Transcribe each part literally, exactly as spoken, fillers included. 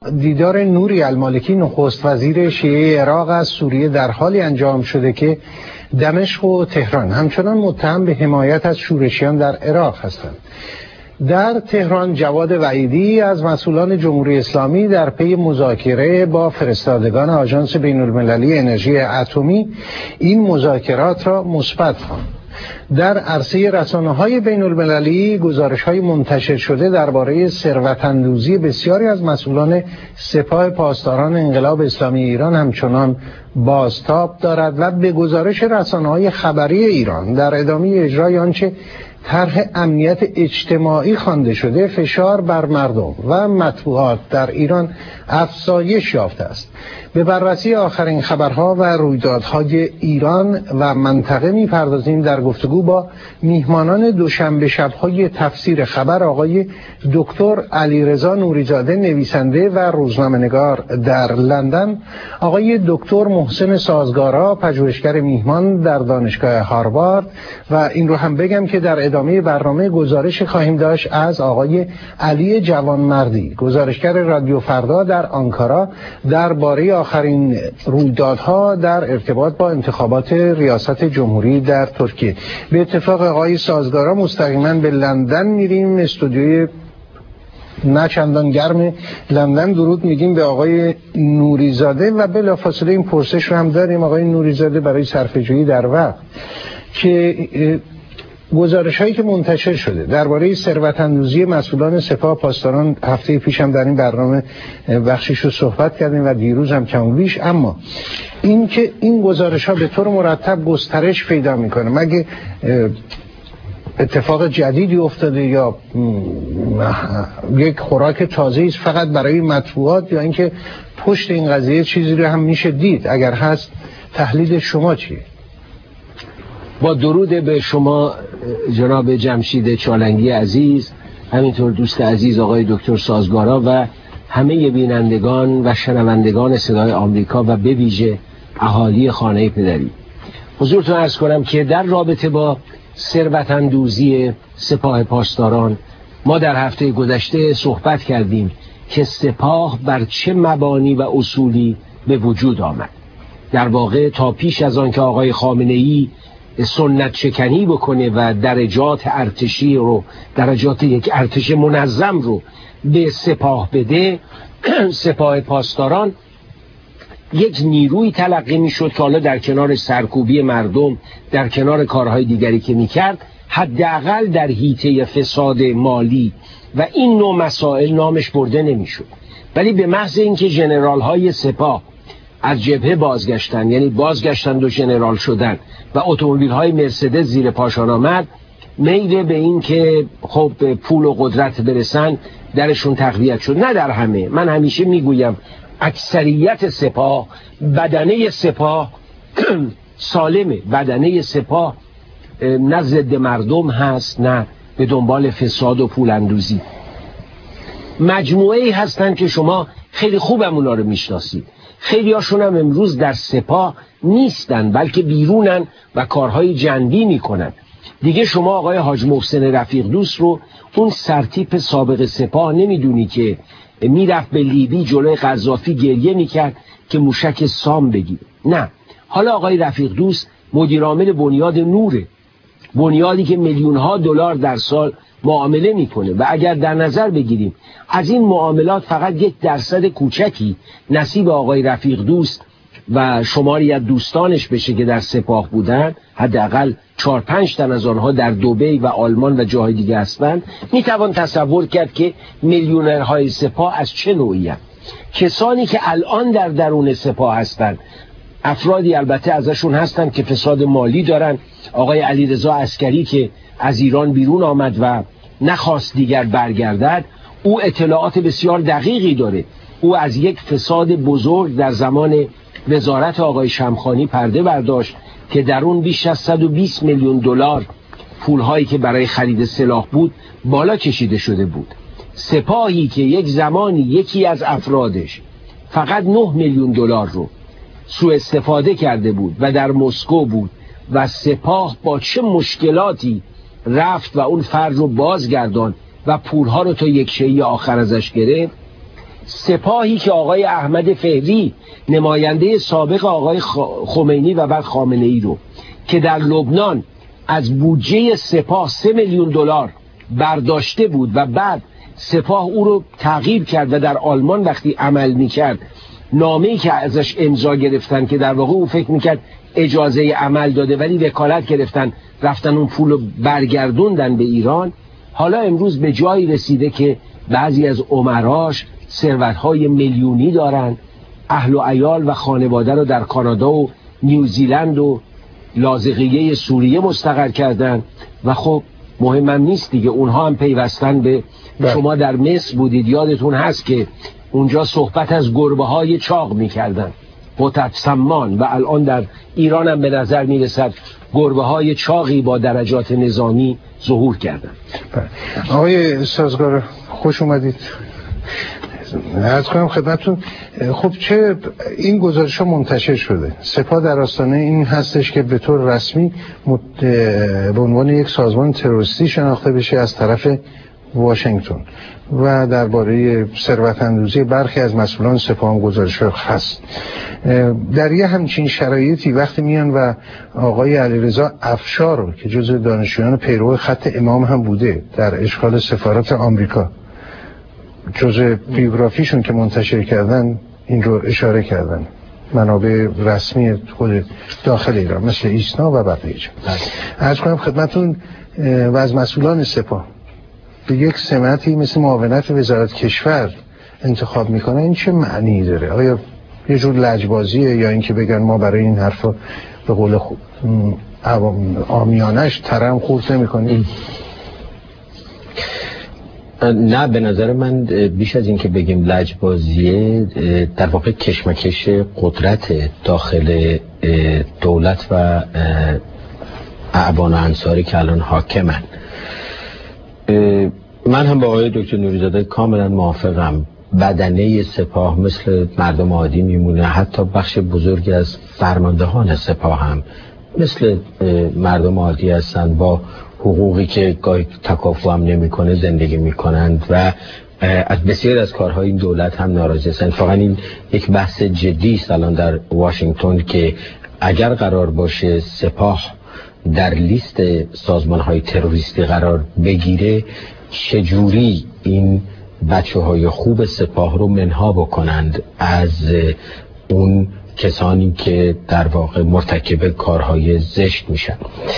دیدار نوری المالکی نخست وزیر شیعه عراق از سوریه در حالی انجام شده که دمشق و تهران همچنان متهم به حمایت از شورشیان در عراق هستند. در تهران جواد وحیدی از مسئولان جمهوری اسلامی در پی مذاکره با فرستادگان آژانس بین‌المللی انرژی اتمی این مذاکرات را مثبت خواند. در عرصه رسانه‌های بین‌المللی گزارش‌های منتشر شده درباره ثروت‌اندوزی بسیاری از مسئولان سپاه پاسداران انقلاب اسلامی ایران همچنان بازتاب دارد و به گزارش رسانه‌های خبری ایران در ادامه اجرای آنچه طرح امنیت اجتماعی خوانده شده فشار بر مردم و مطبوعات در ایران افزایش یافته است. به بررسی آخرین خبرها و رویدادهای ایران و منطقه می‌پردازیم در گفتگو با میهمانان دوشنبه شب‌های تفسیر خبر آقای دکتر علیرضا نوری‌زاده نویسنده و روزنامه‌نگار در لندن، آقای دکتر محسن سازگارا پژوهشگر میهمان در دانشگاه هاروارد و این رو هم بگم که در ادامه برنامه گزارش خواهیم داشت از آقای علی جوانمردی گزارشگر رادیو فردا در آنکارا درباره آخرین رویدادها در ارتباط با انتخابات ریاست جمهوری در ترکیه. به اتفاق آقای سازگارا مستقیما به لندن میریم، استودیوی نه چندان گرم لندن درود میگیم به آقای نوری‌زاده و بلافاصله این پرسش رو هم داریم آقای نوری‌زاده برای صرفه‌جویی در وقت که گزارش هایی که منتشر شده درباره ثروت‌اندوزی مسئولان سپاه پاسداران هفته پیش هم در این برنامه بخشیش رو صحبت کردیم و دیروز هم کم و بیش، اما این که این گزارش ها به طور مرتب گسترش پیدا میکنه، مگه اتفاق جدیدی افتاده یا یک خوراک تازه است فقط برای مطبوعات، یا اینکه پشت این قضیه چیزی رو هم میشه دید؟ اگر هست تحلیل شما چیه؟ با درود به شما جناب جمشید چالنگی عزیز، همینطور دوست عزیز آقای دکتر سازگارا و همه بینندگان و شنوندگان صدای آمریکا و به ویژه اهالی خانه پدری، حضورتون عرض کنم که در رابطه با ثروت‌اندوزی سپاه پاسداران ما در هفته گذشته صحبت کردیم که سپاه بر چه مبانی و اصولی به وجود آمد. در واقع تا پیش از آن که آقای خامنه‌ای سنت شکنی بکنه و درجات ارتشی رو درجات یک ارتش منظم رو به سپاه بده، سپاه پاسداران یک نیروی تلقی می شد که حالا در کنار سرکوبی مردم، در کنار کارهای دیگری که می کرد، حداقل در حیطه فساد مالی و این نوع مسائل نامش برده نمی شد. ولی به محض اینکه ژنرال های سپاه از جبهه بازگشتن، یعنی بازگشتن و ژنرال شدن و اتومبیل های مرسدس زیر پاشان آمد، میل به این که خب پول و قدرت برسن درشون تقویت شد. نه در همه، من همیشه میگویم اکثریت سپاه، بدنه سپاه سالمه، بدنه سپاه نه ضد مردم هست نه به دنبال فساد و پول اندوزی. مجموعه ای هستن که شما خیلی خوبم اونا رو میشناسید، خیلی هاشون هم امروز در سپاه نیستن بلکه بیرونن و کارهای جنبی میکنن. دیگه شما آقای حاج محسن رفیق دوست رو، اون سرتیپ سابق سپاه، نمیدونی که میرفت به لیبی جلوی قذافی گریه میکرد که موشک سام بگیر. نه، حالا آقای رفیق دوست مدیر عامل بنیاد نوره، بنیادی که میلیون ها دلار در سال معامله میکنه و اگر در نظر بگیریم از این معاملات فقط یک درصد کوچکی نصیب آقای رفیق دوست و شماری از دوستانش بشه که در سپاه بودن، حداقل چهار پنج تن از آنها در دبی و آلمان و جاهای دیگه هستند، میتوان تصور کرد که میلیونرهای سپاه از چه نوعی هستند. کسانی که الان در درون سپاه هستند، افرادی البته ازشون هستند که فساد مالی دارن. آقای علیرضا عسکری که از ایران بیرون آمد و نخواست دیگر برگردد، او اطلاعات بسیار دقیقی داره. او از یک فساد بزرگ در زمان وزارت آقای شمخانی پرده برداشت که در اون بیش از صد و بیست میلیون دلار پولهایی که برای خرید سلاح بود بالا کشیده شده بود. سپاهی که یک زمانی یکی از افرادش فقط نه میلیون دلار رو سوء استفاده کرده بود و در مسکو بود و سپاه با چه مشکلاتی رفت و اون فرد رو بازگردان و پولها رو تا یک شیء آخر ازش گرفت. سپاهی که آقای احمد فهری نماینده سابق آقای خمینی و بعد خامنه ای رو که در لبنان از بودجه سپاه سه میلیون دلار برداشته بود و بعد سپاه او رو تعقیب کرد و در آلمان وقتی عمل میکرد نامه‌ای که ازش امضا گرفتن که در واقع او فکر میکرد اجازه عمل داده ولی وکالت گرفتن رفتن اون پول رو برگردوندن به ایران. حالا امروز به جایی رسیده که بعضی از امراش ثروت‌های میلیونی دارن، اهل و عیال و خانواده رو در کانادا و نیوزیلند و لاذقیه سوریه مستقر کردن و خب مهمم نیست دیگه، اونها هم پیوستن به ده. شما در مصر بودید، یادتون هست که اونجا صحبت از گربه های چاق میکردن قطب سمان و الان در ایران هم به نظر میرسد گربه های چاقی با درجات نظامی ظهور کردن. آقای سازگار خوش اومدید. عرض کنم خدمتتون، خب چه این گزارش ها منتشر شده، سپاه در آستانه این هستش که به طور رسمی به عنوان یک سازمان تروریستی شناخته بشه از طرف واشنگتن و درباره ثروت اندوزی برخی از مسئولان سپاه هم گزارش هست. در یه همچین شرایطی وقتی میان و آقای علیرضا افشار که جزو دانشجویان پیرو خط امام هم بوده در اشغال سفارت آمریکا، جزء بیوگرافیشون که منتشر کردن این رو اشاره کردن، منابع رسمی خود داخل ایران مثل ایسنا و بقیه جا. عرض کنم خدمتون و از مسئولان سپاه به یک سمتی مثل معاونت وزارت کشور انتخاب میکنن، این چه معنی داره؟ آیا یه جور لجبازیه یا اینکه بگن ما برای این حرفا به قول خوب عامیانش ترم خورد نمیکنیم؟ نه، به نظر من بیش از این که بگیم لجبازیه، در واقع کشمکش قدرت داخل دولت و اعوان و انصاری که الان حاکمن. من هم با آقای دکتر نوری‌زاده کاملا موافقم. بدنه سپاه مثل مردم عادی میمونه، حتی بخش بزرگی از فرماندهان سپاه هم مثل مردم عادی هستن، با حقوقی که گاهی تکافو هم نمیکنه زندگی میکنند و از بسیار از کارهای این دولت هم ناراضی هستند. فقط این یک بحث جدی است الان در واشنگتن که اگر قرار باشه سپاه در لیست سازمان‌های تروریستی قرار بگیره، چجوری این بچه‌های خوب سپاه رو منها بکنند از اون کسانی که در واقع مرتکب کارهای زشت میشن.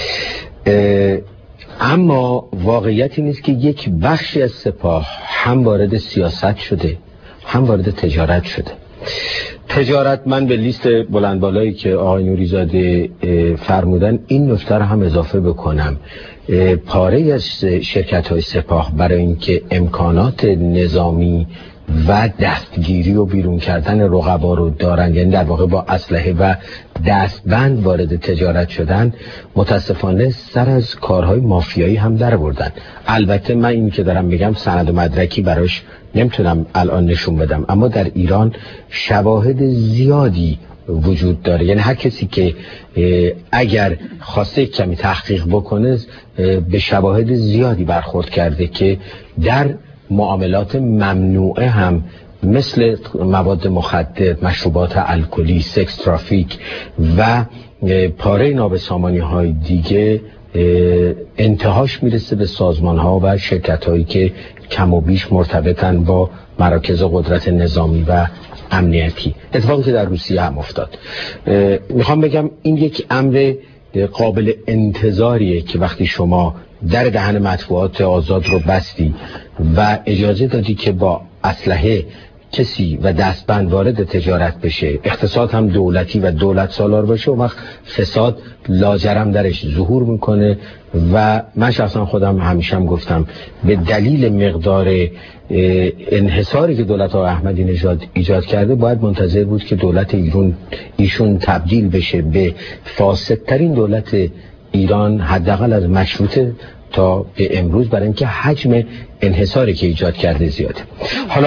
اما واقعیت این است که یک بخشی از سپاه هم وارد سیاست شده هم وارد تجارت شده. تجارت، من به لیست بلند بالایی که آقای نوری‌زاده فرمودن این نکته رو هم اضافه بکنم. پاره از شرکت‌های سپاه برای اینکه امکانات نظامی و دستگیری و بیرون کردن رقبا رو دارن، یعنی در واقع با اسلحه و دستبند وارد تجارت شدن، متاسفانه سر از کارهای مافیایی هم در بردن. البته من این که دارم میگم سند و مدرکی براش نمیتونم الان نشون بدم، اما در ایران شواهد زیادی وجود داره. یعنی هر کسی که اگر خواسته کمی تحقیق بکنه به شواهد زیادی برخورد کرده که در معاملات ممنوعه هم مثل مواد مخدر، مشروبات الکلی، سکس ترافیک و پاره نابسامانی های دیگه انتهاش میرسه به سازمان ها و شرکت هایی که کم و بیش مرتبطن با مراکز قدرت نظامی و امنیتی. اتفاقی که در روسیه هم افتاد. میخوام بگم این یک امر قابل انتظاریه که وقتی شما در دهن مطبوعات آزاد رو بستی و اجازه دادی که با اسلحه کسی و دستبند وارد تجارت بشه، اقتصاد هم دولتی و دولت سالار باشه، و وقت فساد لاجرم درش ظهور میکنه. و من شخصا خودم همیشه هم گفتم به دلیل مقدار انحصاری که دولت آقای احمدی نژاد ایجاد کرده باید منتظر بود که دولت ایران ایشون تبدیل بشه به فاسدترین دولت ایران حداقل از مشروطه تا به امروز، برای اینکه حجم انحصاری که ایجاد کرده زیاده. حالا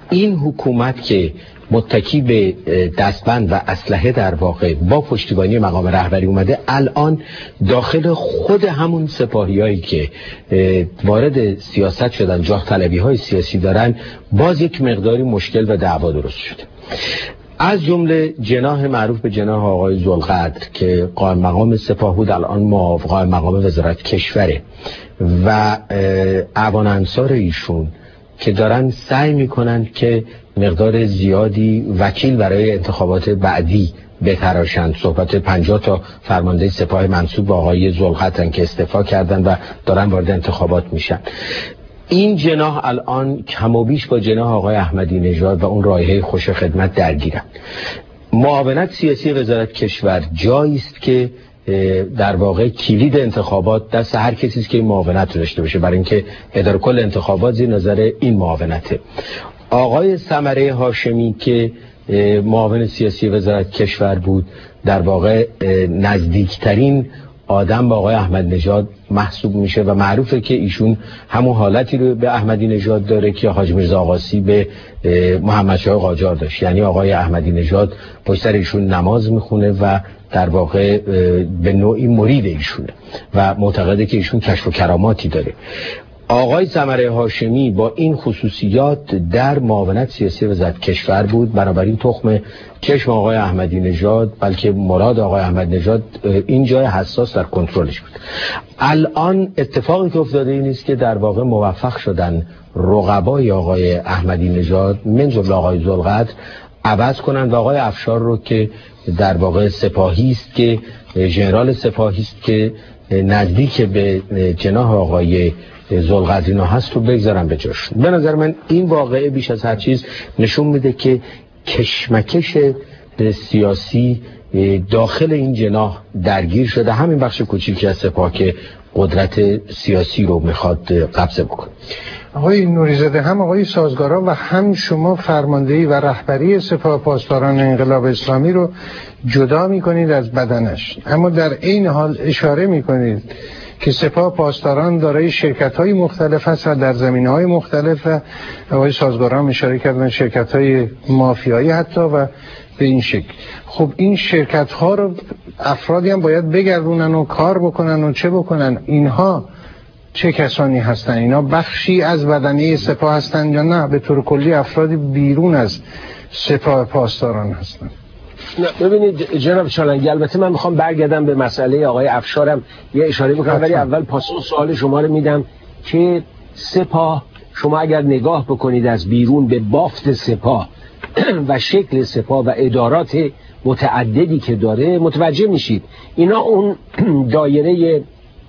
این حکومت که متکی به دستبند و اسلحه در واقع با پشتیبانی مقام رهبری اومده، الان داخل خود همون سپاهیایی که وارد سیاست شدن، جاه طلبی های سیاسی دارن، باز یک مقداری مشکل و دعوا درست شده. از جمله جناح معروف به جناح آقای ذوالقدر که قائم مقام سپاه بود، الان قائم مقام وزارت کشوره و اعوان انصار ایشون که دارن سعی میکنن که مقدار زیادی وکیل برای انتخابات بعدی بتراشند. صحبت پنجاه تا فرمانده سپاه منصوب به آقای ذوالقدر که استعفا کردن و دارن وارد انتخابات میشن. این جناح الان کم و بیش با جناح آقای احمدی نژاد و اون رایحه خوش خدمت درگیرن. معاونت سیاسی وزارت کشور جایی است که در واقع کلید انتخابات دست هر کسی است که این معاونت رو داشته باشه، برای اینکه اداره کل انتخابات زیر نظر این معاونته. آقای ثمره هاشمی که معاون سیاسی وزارت کشور بود، در واقع نزدیکترین آدم با آقای احمد نژاد محسوب میشه و معروفه که ایشون همون حالتی رو به احمدی نژاد داره که حاج میرزا آقاسی به محمد شاه قاجار داشت. یعنی آقای احمدی نژاد پشت سر ایشون نماز میخونه و در واقع به نوعی مرید ایشونه و معتقده که ایشون کشف و کراماتی داره. آقای ثمره هاشمی با این خصوصیات در معاونت سیاسی وزارت کشور بود، بنابراین تخم چشم آقای احمدی نژاد، بلکه مراد آقای احمد نژاد این جای حساس در کنترلش بود. الان اتفاقی که افتاده این است که در واقع موفق شدن رقبای آقای احمدی نژاد من جمله آقای ذوالقدر عوض کنند و آقای افشار رو که در واقع سپاهی است، که ژنرال سپاهی است که نزدیک به جناح آقای ذوالقدر هست رو بگذارم به جاش. به نظر من این واقعه بیش از هر چیز نشون میده که کشمکش سیاسی داخل این جناح درگیر شده. همین بخش کوچیکی از سپاه که قدرت سیاسی رو میخواد قبضه بکنه. آقای نوری‌زاده، هم آقای سازگارا و هم شما فرماندهی و رهبری سپاه پاسداران انقلاب اسلامی رو جدا میکنید از بدنش، اما در این حال اشاره میکنید که سپاه پاسداران دارای شرکت‌های مختلف هست و در زمینه‌های مختلف، و آقای سازگارا هم اشاره کردن شرکت‌های مافیایی حتی و به این شکل. خب این شرکت‌ها رو افرادی هم باید بگردونن و کار بکنن و چه بکنن. اینها چه کسانی هستن؟ اینا بخشی از بدنه سپاه هستن یا نه به طور کلی افرادی بیرون از سپاه پاسداران هستن؟ نه ببینید جناب چالنگی، البته من میخوام برگردم به مسئله آقای افشارم یه اشاره بکنم، ولی اول پاسخ سوال شما رو میدم که سپاه، شما اگر نگاه بکنید از بیرون به بافت سپاه و شکل سپاه و ادارات متعددی که داره متوجه میشید اینا اون دایره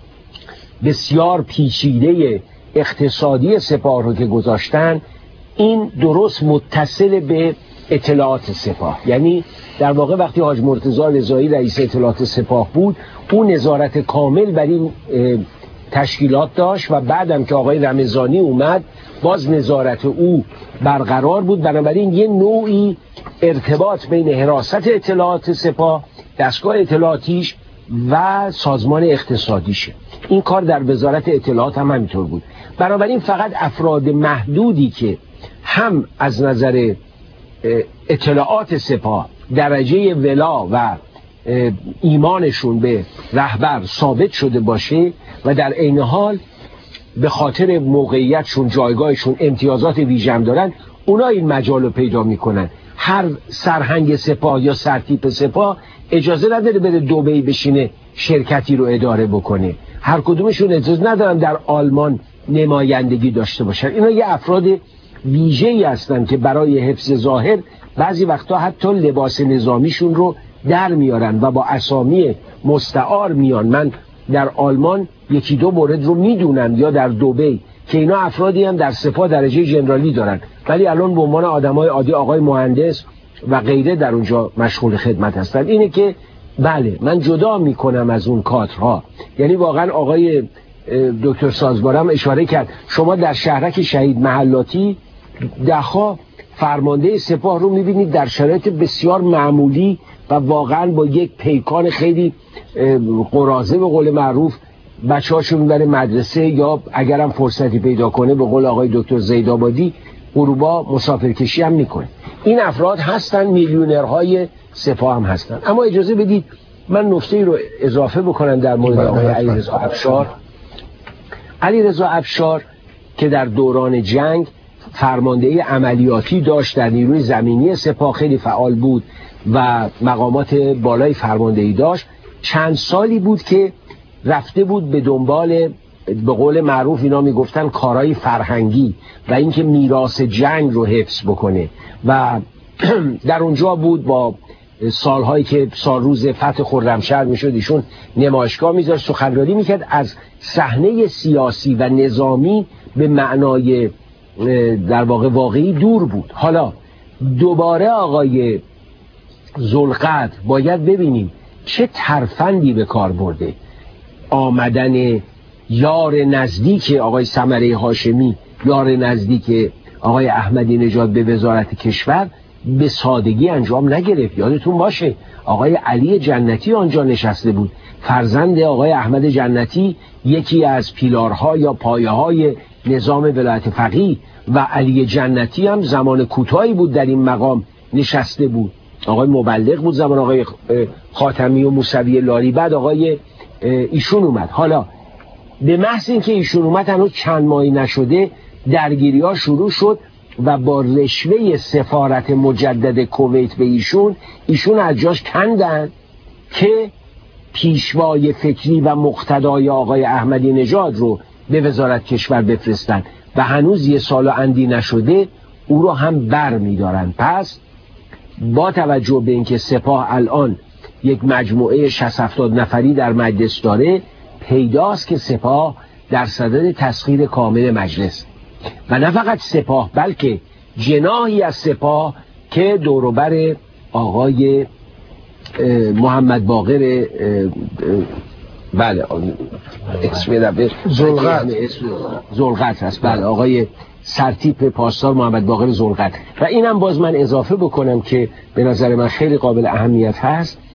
بسیار پیچیده اقتصادی سپاه رو که گذاشتن، این درست متصل به اطلاعات سپاه. یعنی در واقع وقتی حاج مرتضی رضایی رئیس اطلاعات سپاه بود، اون نظارت کامل بر این تشکیلات داشت و بعدم که آقای رمضانی اومد باز نظارت او برقرار بود. بنابراین یه نوعی ارتباط بین حراست اطلاعات سپاه، دستگاه اطلاعاتیش و سازمان اقتصادیشه. این کار در وزارت اطلاعات هم همینطور بود. بنابراین فقط افراد محدودی که هم از نظر اطلاعات سپاه درجه ولا و ایمانشون به رهبر ثابت شده باشه و در عین حال به خاطر موقعیتشون، جایگاهشون امتیازات ویژه دارن، اونا این مجال رو پیدا میکنن. هر سرهنگ سپاه یا سرتیپ سپاه اجازه نداره بره دبی بشینه شرکتی رو اداره بکنه. هر کدومشون اجازه ندارن در آلمان نمایندگی داشته باشن. اینا یه افراد ویژه‌ای هستن که برای حفظ ظاهر بعضی وقتا حتی لباس نظامیشون رو در میارن و با اسامی مستعار میان. من در آلمان یکی دو مورد رو میدونم، یا در دبی، که اینا افرادی هم در سپاه درجه ژنرالی دارن ولی الان به عنوان آدمای عادی، آقای مهندس و غیره در اونجا مشغول خدمت هستن. اینه که بله من جدا میکنم از اون کادرها. یعنی واقعا آقای دکتر سازگارم اشاره کرد، شما در شهرک شهید محلاتی دهها فرمانده سپاه رو میبینید در شرایط بسیار معمولی و واقعا با یک پیکان خیلی قرازه به قول معروف بچه هاشو میبره مدرسه، یا اگرم فرصتی پیدا کنه به قول آقای دکتر زیدآبادی اروپا مسافرکشی هم میکنه. این افراد هستن، میلیونرهای سپاه هم هستن. اما اجازه بدید من نکته رو اضافه بکنم در مورد آقای علیرضا افشار. علیرضا افشار که در دوران جنگ فرماندهی عملیاتی داشت، در نیروی زمینی سپاه خیلی فعال بود و مقامات بالای فرماندهی داشت، چند سالی بود که رفته بود به دنبال، به قول معروف اینا میگفتن کارهای فرهنگی و اینکه میراث جنگ رو حفظ بکنه و در اونجا بود. با سالهایی که سال روز فتح خرمشهر میشد ایشون نمایشگاه میذاشت، سخنرانی میکرد، از صحنه سیاسی و نظامی به معنای در واقع واقعی دور بود. حالا دوباره آقای ذوالقدر باید ببینیم چه ترفندی به کار برده. آمدن یار نزدیک آقای ثمره هاشمی، یار نزدیک آقای احمدی نژاد به وزارت کشور به سادگی انجام نگرفت. یادتون باشه آقای علی جنتی آنجا نشسته بود، فرزند آقای احمد جنتی، یکی از پیلارها یا پایه‌های نظام ولایت فقیه، و علی جنتی هم زمان کوتاهی بود در این مقام نشسته بود. آقای مبلغ بود زمان آقای خاتمی و موسوی لاری، بعد آقای ایشون اومد. حالا به محض اینکه ایشون اومد هنوز چند ماهی نشده درگیری ها شروع شد و با رشوه سفارت مجدد کویت به ایشون ایشون از جاش کندن که پیشوای فکری و مقتدای آقای احمدی نژاد رو به وزارت کشور بفرستن و هنوز یه سال و اندی نشده او رو هم بر می‌دارن. پس با توجه به اینکه سپاه الان یک مجموعه شصت هفتاد نفری در مجلس داره، پیداست که سپاه در صدد تسخیر کامل مجلس و نه فقط سپاه بلکه جناحی از سپاه که دوروبر آقای محمد باقر بله اسم ذوالقدر ذوالقدر است، بله آقای سرتیپ پاسدار محمد باقر ذوالقدر. و اینم باز من اضافه بکنم که به نظر من خیلی قابل اهمیت هست،